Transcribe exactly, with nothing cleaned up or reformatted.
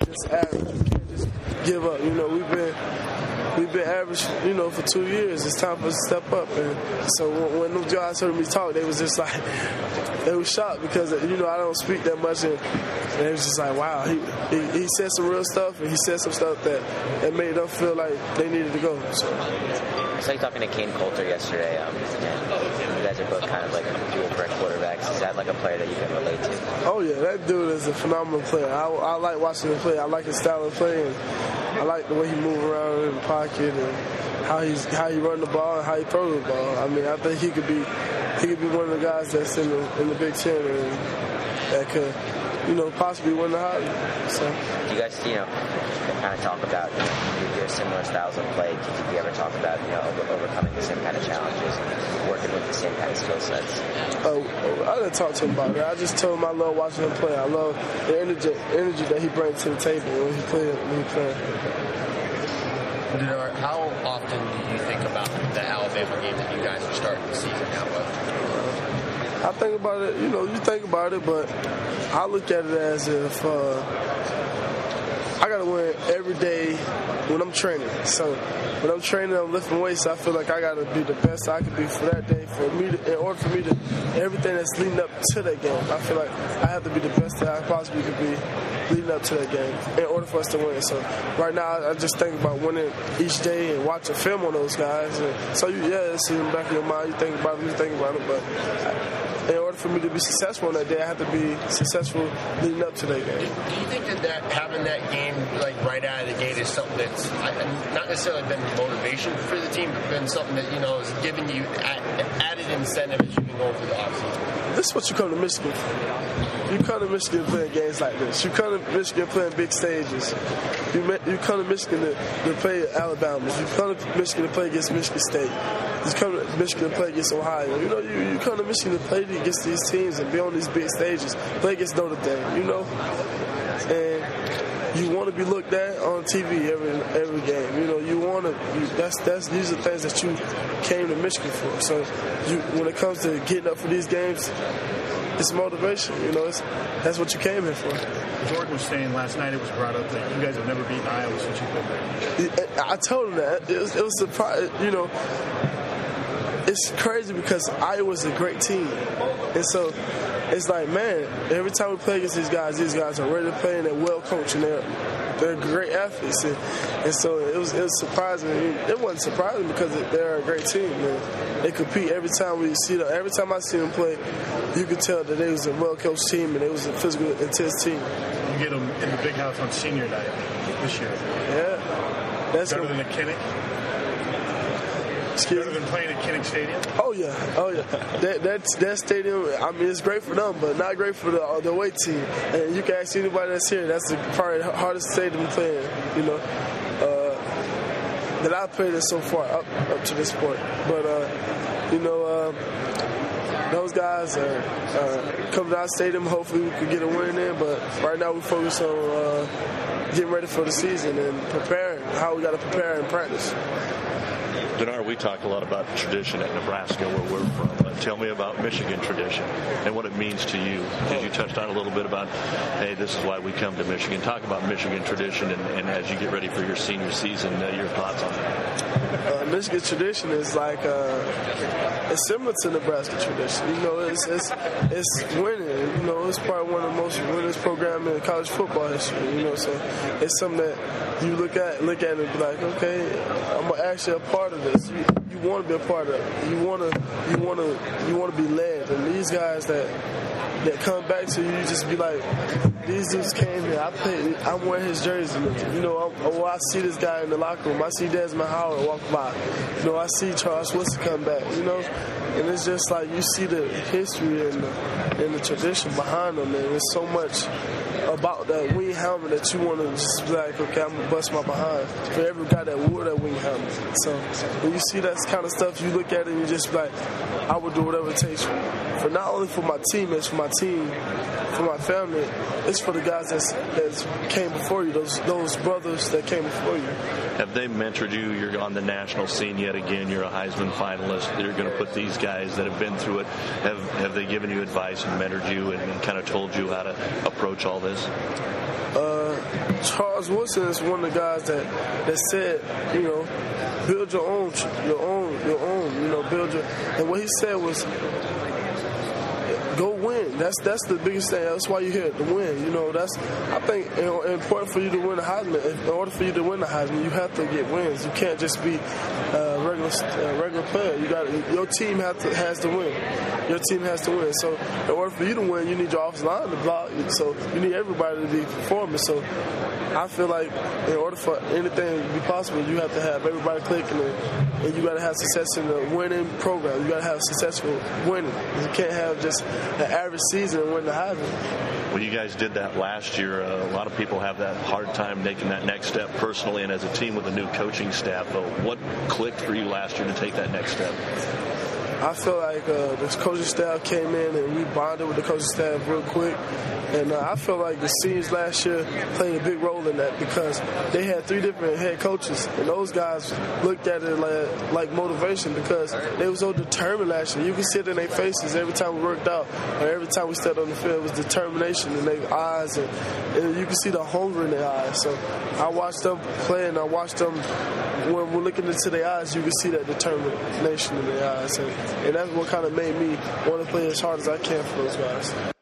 just average. You can't just give up. You know, we've been we've been average, you know, for two years. It's time for us to step up. And so when, when those guys heard me talk, they was just like, they was shocked because, you know, I don't speak that much. And, and it was just like, wow, he, he he said some real stuff, and he said some stuff that, that made them feel like they needed to go. So. I saw you talking to Kane Coulter yesterday, um, and you guys are both kind of like dual threat quarterbacks. Is that like a player that you can relate to? Oh, yeah, that dude is a phenomenal player. I, I like watching him play. I like his style of play, and I like the way he moves around in the pocket and how he's how he run the ball and how he throws the ball. I mean, I think he could be he could be one of the guys that's in the in the Big Ten and that could, you know, possibly win the Heisman. So you guys, you know, kind of talk about your similar styles of play. Did you ever talk about, you know, over, overcoming the same kind of challenges, working with the same kind of skill sets? Oh, I didn't talk to him about that. I just told him I love watching him play. I love the energy, energy that he brings to the table when he play. When he play. How often do you think about the Alabama game that you guys are starting the season out with? I think about it. You know, you think about it, but I look at it as if uh, I got to win every day when I'm training. So when I'm training, I'm lifting weights. I feel like I got to be the best I can be for that day. For me, to, in order for me to everything that's leading up to that game, I feel like I have to be the best that I possibly could be leading up to that game in order for us to win. So right now, I just think about winning each day and watching film on those guys. And so you, yeah, it's in the back of your mind. You think about it, you think about it, but I, in order for me to be successful on that day, I have to be successful leading up to that game. Do you think that, that having that game like right out of the gate is something that's not necessarily been motivation for the team, but been something that, you know, is giving you added incentive as you've been going through the offseason? This is what you come to Michigan for. You come to Michigan playing games like this. You come to Michigan playing big stages. You you come to Michigan to, to play Alabama. You come to Michigan to play against Michigan State. You come to Michigan to play against Ohio. You know, you, you come to Michigan to play against these teams and be on these big stages. Play against Notre Dame, you know. And you want to be looked at on T V every every game. You know, you want to. You, that's that's these are things that you came to Michigan for. So, you, when it comes to getting up for these games, it's motivation. You know, it's, that's what you came here for. Jordan was saying last night, it was brought up that you guys have never beaten Iowa since you've been there. I told him that. It was, it was surprising. You know, it's crazy because Iowa's a great team, and so it's like, man, every time we play against these guys, these guys are ready to play and they're well coached and they're they're great athletes, and, and so it was it was surprising. It wasn't surprising because they're a great team. Man. They compete every time we see them. Every time I see them play, you could tell that they was a well coached team and it was a physical, intense team. You get them in the big house on senior night this year. Yeah, that's better gonna, than the Kinnick. Excuse Better than playing at Kinnick Stadium? Oh, yeah. Oh, yeah. That, that, that stadium, I mean, it's great for them, but not great for the, uh, the away team. And you can ask anybody that's here, that's the, probably the hardest stadium to play in, you know, uh, that I've played in so far, up, up to this point. But, uh, you know, uh, those guys are uh, coming to our stadium. Hopefully we can get a win in, but right now we focus on uh, getting ready for the season and preparing, how we got to prepare and practice. Denard, we talk a lot about tradition at Nebraska, where we're from. But tell me about Michigan tradition and what it means to you. Because you touched on a little bit about, hey, this is why we come to Michigan. Talk about Michigan tradition, and, and as you get ready for your senior season, uh, your thoughts on it. Uh, Michigan tradition is like uh, it's similar to Nebraska tradition. You know, it's it's it's winning. You know, it's probably one of the most winningest programs in college football history. You know, so it's something that you look at look at and be like, okay, I'm actually a part of this. You, you want to be a part of it. You want to you want to you want to be led. And these guys that that come back to you, you just be like, these dudes came here. I played. I'm wearing his jersey. You know, I'm, oh, I see this guy in the locker room. I see Desmond Howard walk by. You know, I see Charles Woodson come back. You know, and it's just like you see the history and the, and the tradition behind them. And there's so much about that wing helmet that you want to just be like, okay, I'm gonna bust my behind for every guy that wore that wing helmet. So when you see that kind of stuff, you look at it and you just be like, I would do whatever it takes for, for not only for my teammates, for my team, for my family. It's for the guys that's, that came before you, those those brothers that came before you. Have they mentored you? You're on the national scene yet again. You're a Heisman finalist. You're going to put these guys that have been through it. Have have they given you advice and mentored you and, and kind of told you how to approach all this? Uh, Charles Woodson is one of the guys that, that said, you know, build your own, your own, your own, you know, build your. And what he said was, go win. That's that's the biggest thing. That's why you're here, to win. You know, that's I think you know, important for you to win the Heisman. In order for you to win the Heisman, you have to get wins. You can't just be a regular uh, regular player. You got your team have to has to win. Your team has to win. So in order for you to win, you need your offensive line to block. So you need everybody to be performing. So I feel like in order for anything to be possible, you have to have everybody clicking, and, and you got to have success in the winning program. You got to have successful winning. You can't have just an average season and win the Heisman. Well, you guys did that last year. Uh, a lot of people have that hard time making that next step personally, and as a team with a new coaching staff. Uh, what clicked for you last year to take that next step? I feel like uh, this coaching staff came in and we bonded with the coaching staff real quick. And uh, I feel like the seniors last year played a big role in that because they had three different head coaches. And those guys looked at it like, like motivation because they were so determined last year. You could see it in their faces every time we worked out or every time we stepped on the field. It was determination in their eyes. And, and you could see the hunger in their eyes. So I watched them play and I watched them, when we're looking into their eyes, you can see that determination in their eyes. And, and that's what kind of made me want to play as hard as I can for those guys.